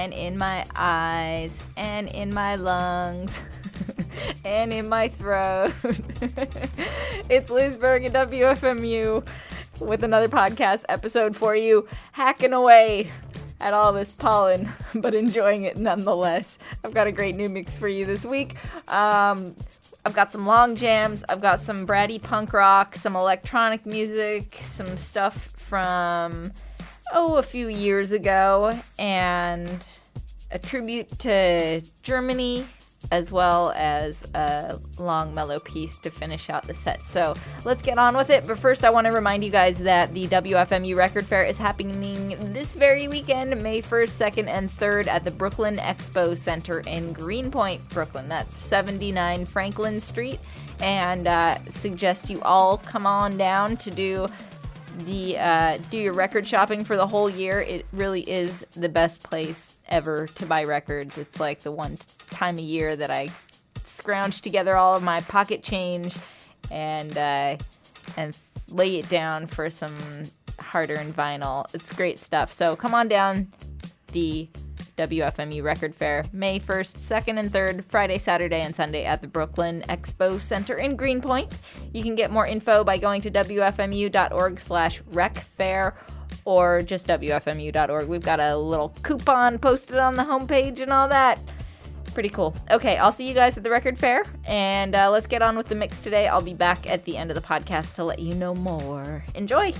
and in my eyes, and in my lungs, and in my throat. It's Liz Berg at WFMU with another podcast episode for you, hacking away at all this pollen, but enjoying it nonetheless. I've got a great new mix for you this week. I've got some long jams, I've got some bratty punk rock, some electronic music, some stuff from, a few years ago, and a tribute to Germany, as well as a long mellow piece to finish out the set. So let's get on with it. But first, I want to remind you guys that the WFMU Record Fair is happening this very weekend, May 1st, 2nd, and 3rd at the Brooklyn Expo Center in Greenpoint, Brooklyn. That's 79 Franklin Street. And suggest you all come on down to do your record shopping for the whole year. It really is the best place ever to buy records. It's like the one time a year that I scrounge together all of my pocket change and lay it down for some hard-earned vinyl. It's great stuff. So come on down. The WFMU Record Fair, May 1st, 2nd, and 3rd, Friday, Saturday, and Sunday at the Brooklyn Expo Center in Greenpoint. You can get more info by going to wfmu.org/recfair or just wfmu.org. We've got a little coupon posted on the homepage and all that. Pretty cool. Okay, I'll see you guys at the Record Fair, and let's get on with the mix today. I'll be back at the end of the podcast to let you know more. Enjoy!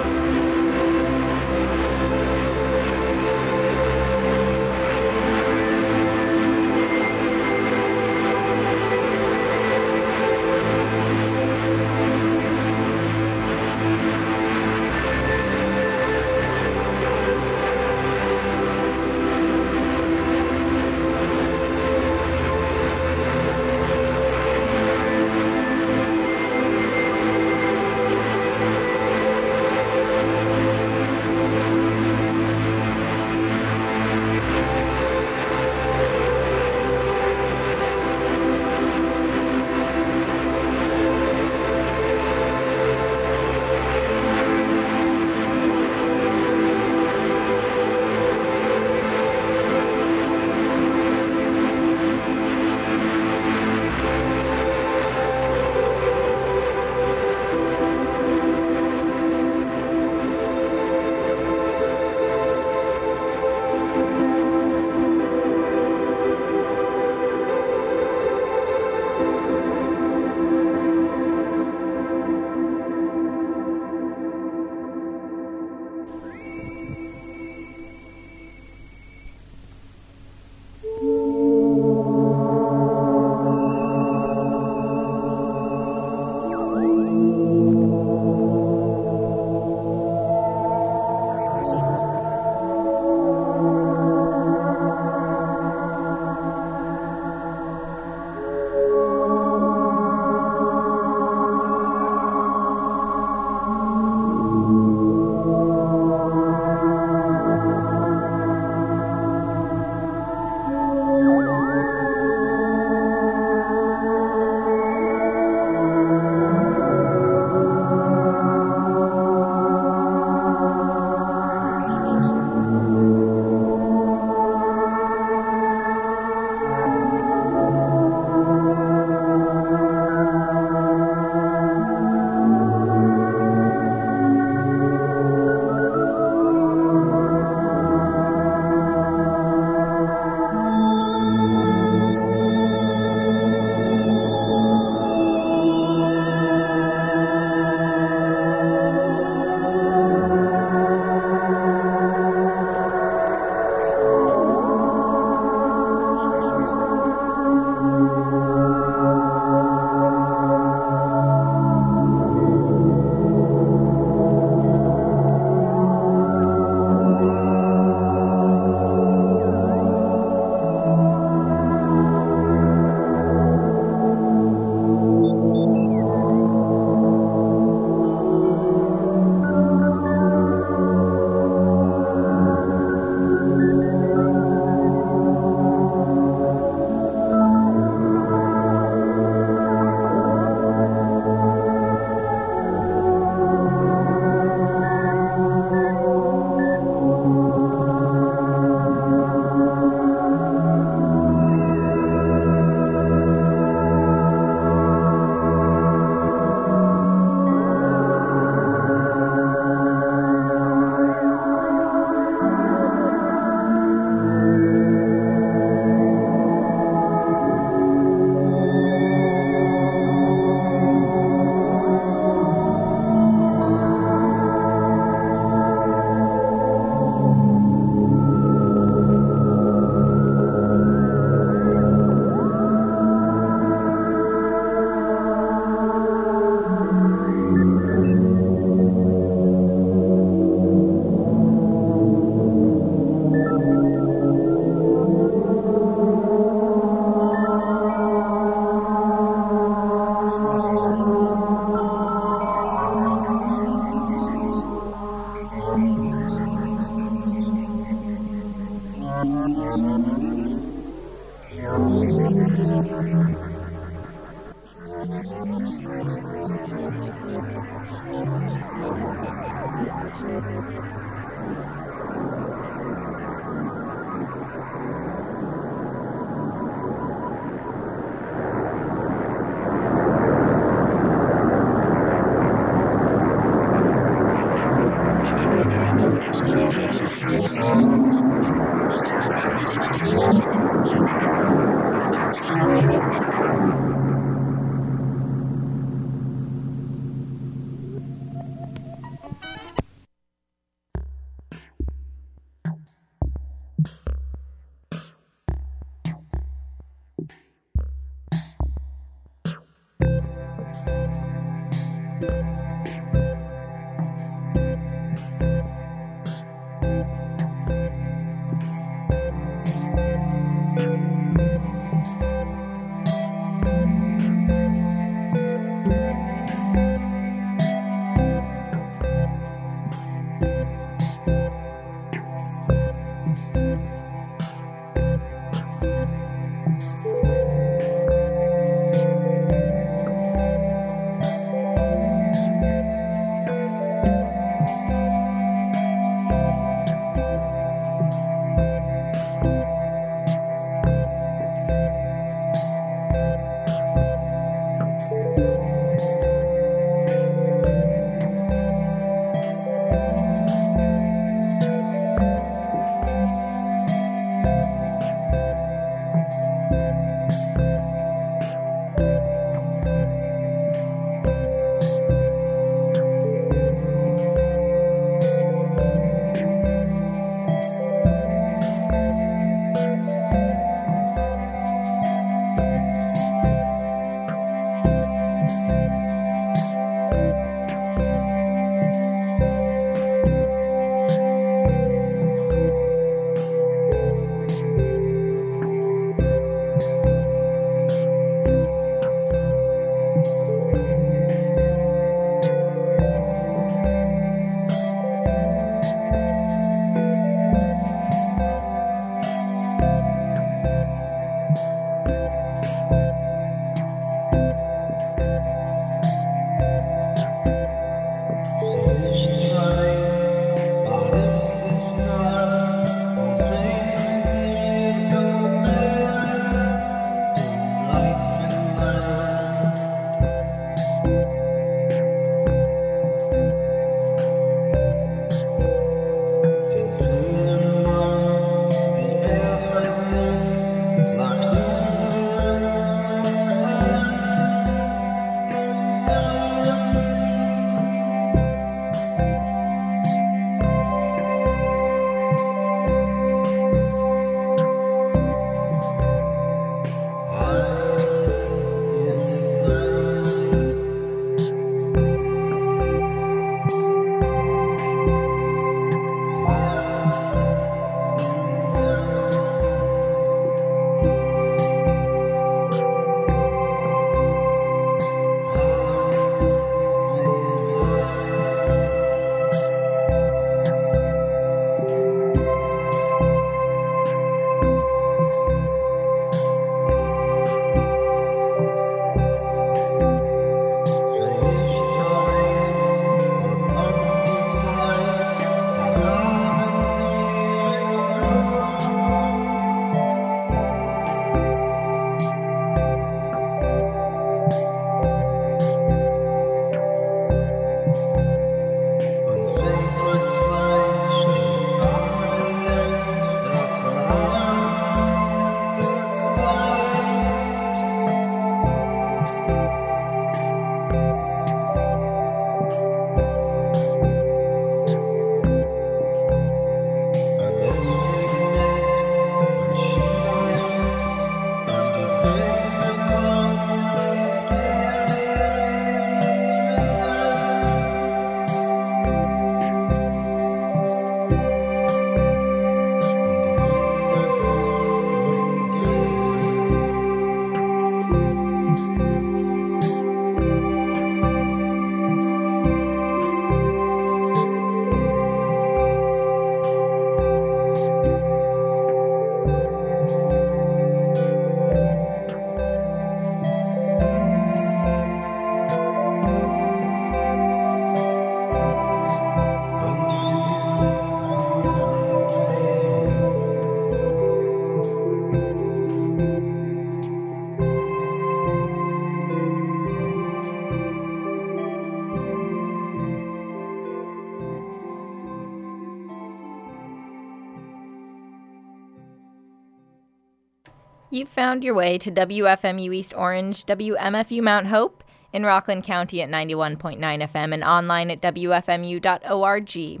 You've found your way to WFMU East Orange, WMFU Mount Hope, in Rockland County at 91.9 FM and online at WFMU.org.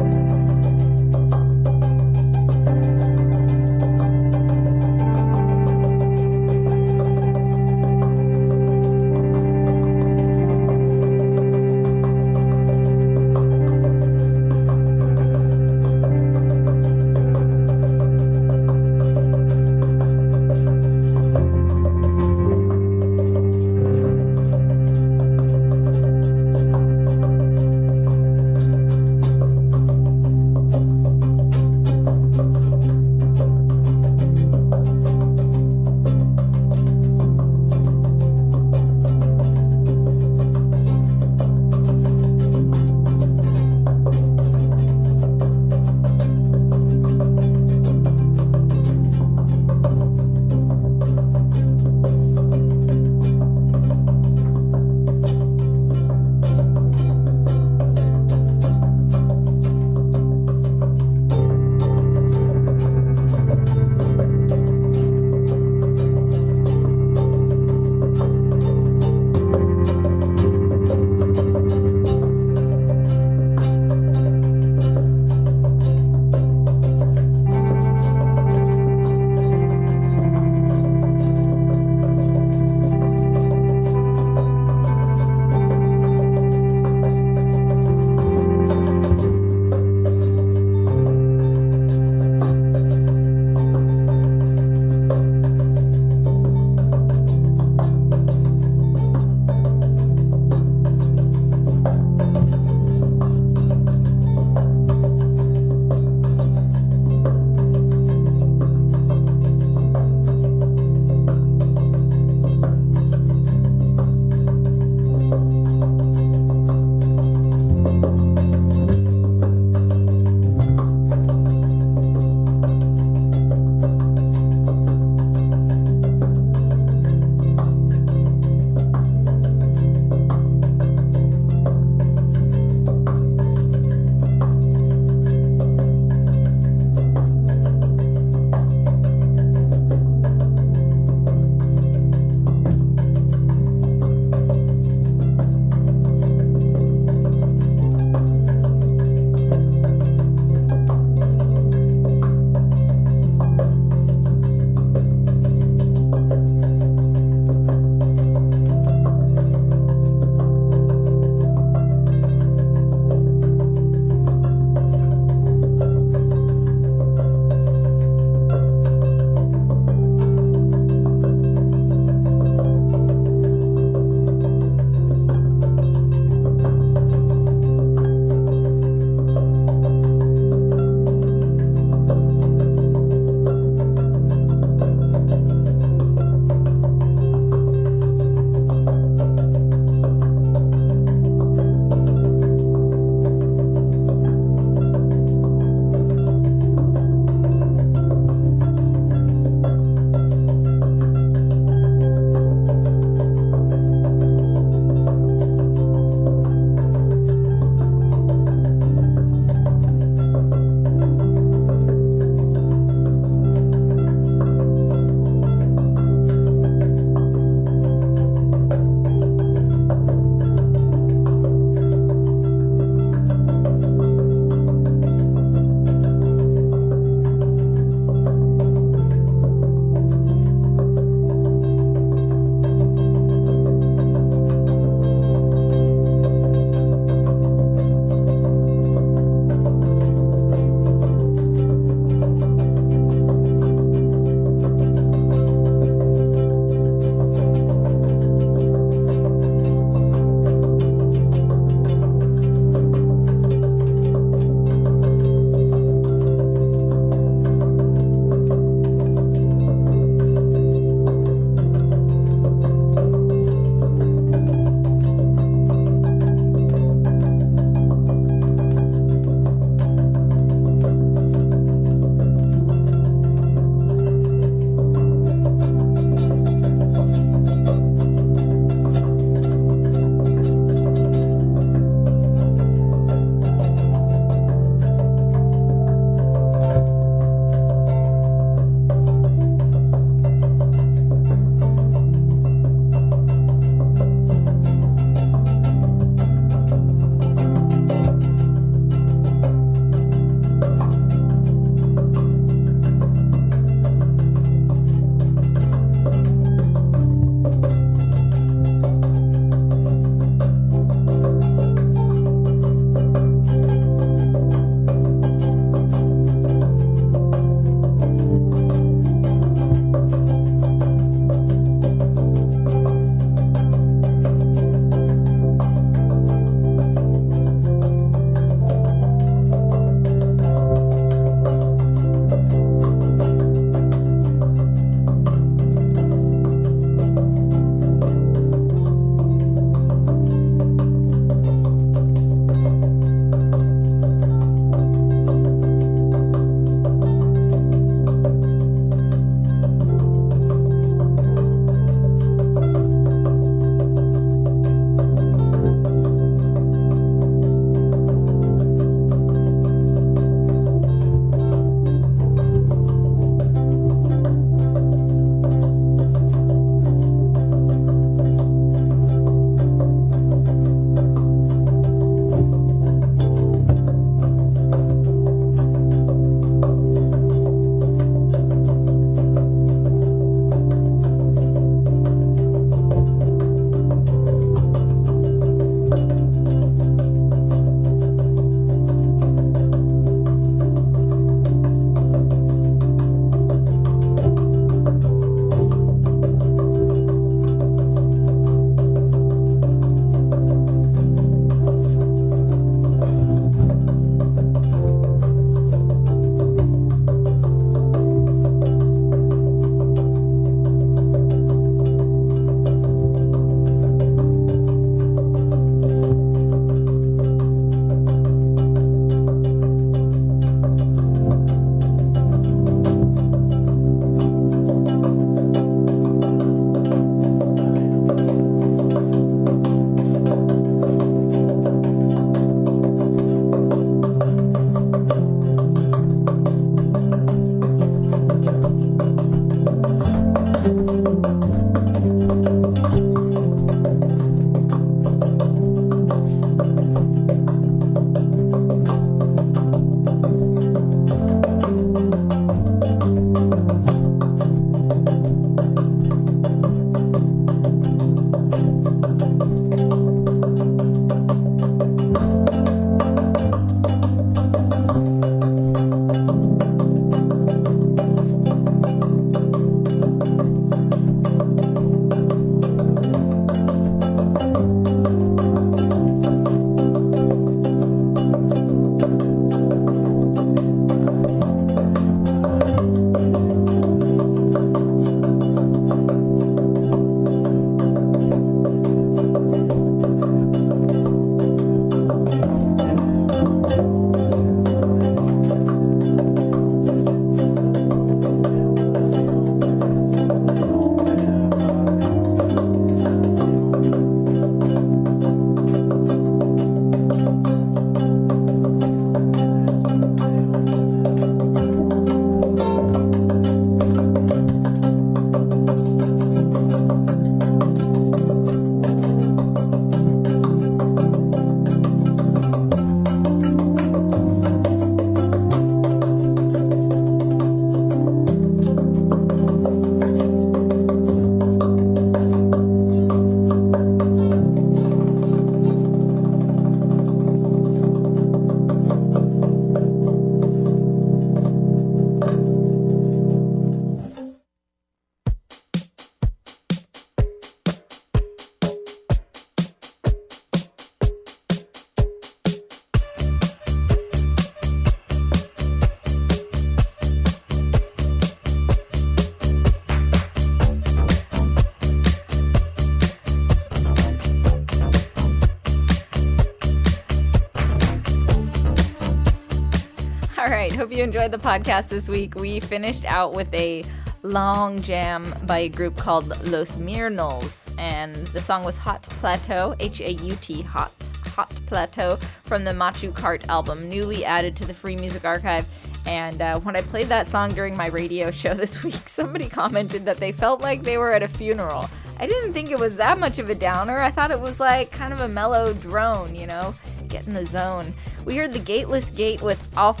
hope you enjoyed the podcast this week. We finished out with a long jam by a group called Los Mirnos, and the song was Hot Plateau, H-A-U-T, Hot Plateau, from the Machu Cart album, newly added to the Free Music Archive. And when I played that song during my radio show this week, somebody commented that they felt like they were at a funeral. I didn't think it was that much of a downer. I thought it was like kind of a mellow drone, you know, get in the zone. We heard The Gateless Gate with Auf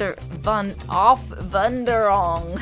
Wanderung.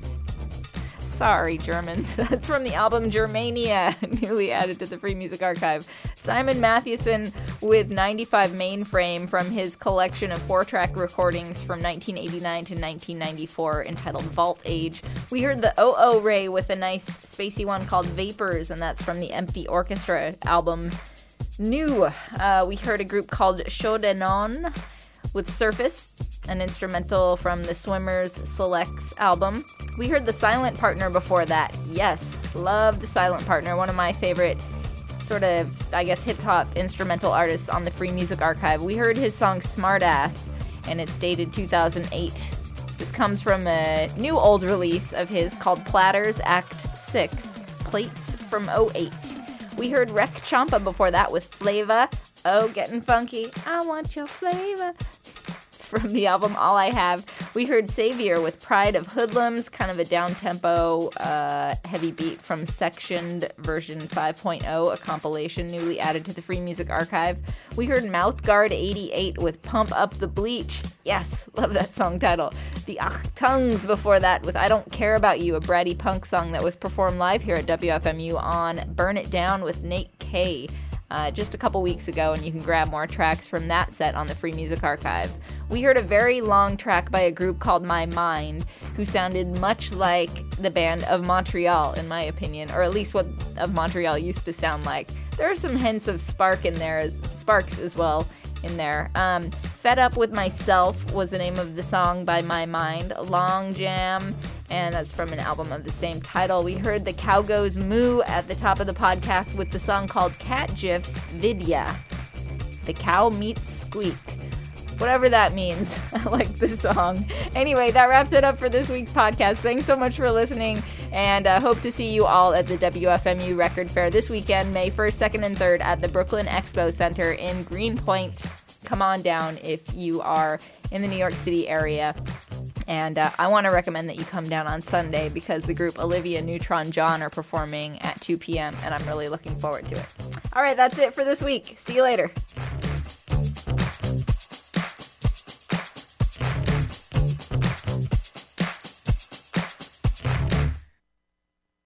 Sorry, Germans. That's from the album Germania, newly added to the Free Music Archive. Simon Mathewson with 95 Mainframe from his collection of 4-track recordings from 1989 to 1994 entitled Vault Age. We heard the O.O. Ray with a nice spacey one called Vapors, and that's from the Empty Orchestra album New. We heard a group called Shodenon with Surface, an instrumental from the Swimmers Selects album. We heard The Silent Partner before that. Yes, love The Silent Partner, one of my favorite sort of, I guess, hip-hop instrumental artists on the Free Music Archive. We heard his song Smartass, and it's dated 2008. This comes from a new old release of his called Platters Act 6, Plates from '08. We heard Rec Champa before that with Flava. Oh, getting funky. I want your flavor. It's from the album All I Have. We heard Savior with Pride of Hoodlums, kind of a down-tempo, heavy beat from Sectioned version 5.0, a compilation newly added to the Free Music Archive. We heard Mouthguard 88 with Pump Up the Bleach. Yes, love that song title. The Achtungs before that with I Don't Care About You, a bratty punk song that was performed live here at WFMU on Burn It Down with Nate K. Just a couple weeks ago, and you can grab more tracks from that set on the Free Music Archive. We heard a very long track by a group called My Mind, who sounded much like the band of Montreal, in my opinion, or at least what of Montreal used to sound like. There are some hints of sparks as well in there. Fed Up With Myself was the name of the song by My Mind, a long jam, and that's from an album of the same title. We heard The Cow Goes Moo at the top of the podcast with the song called Cat GIFs Vidya. The cow meets squeak. Whatever that means. I like the song. Anyway, that wraps it up for this week's podcast. Thanks so much for listening, and hope to see you all at the WFMU Record Fair this weekend, May 1st, 2nd, and 3rd at the Brooklyn Expo Center in Greenpoint. Come on down if you are in the New York City area. And I want to recommend that you come down on Sunday because the group Olivia Neutron John are performing at 2 p.m. and I'm really looking forward to it. All right, that's it for this week. See you later.